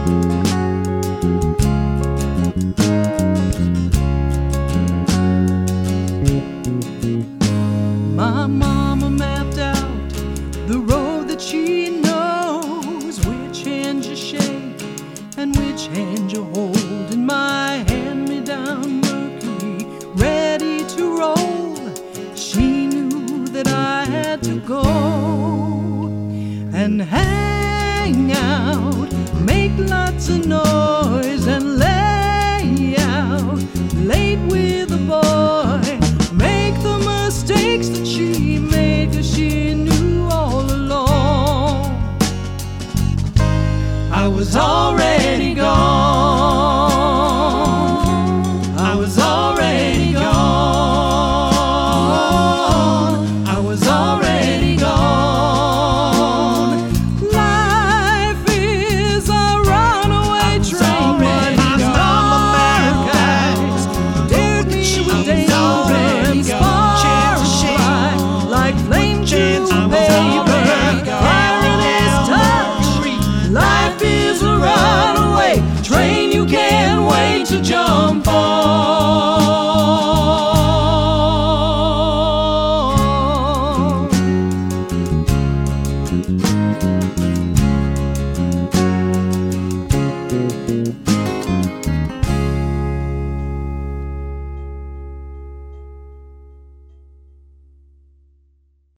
My mama mapped out the road that she knows, which hand you shake and which hand you hold. In my hand-me-down Mercury, ready to roll, she knew that I had to go and hang out, make lots of noise and lay out late with a boy, make the mistakes that she made, 'cause she knew all along I was already gone. I was already gone. I was already gone. Life is a runaway train. My stomach dared me with danger and sparks like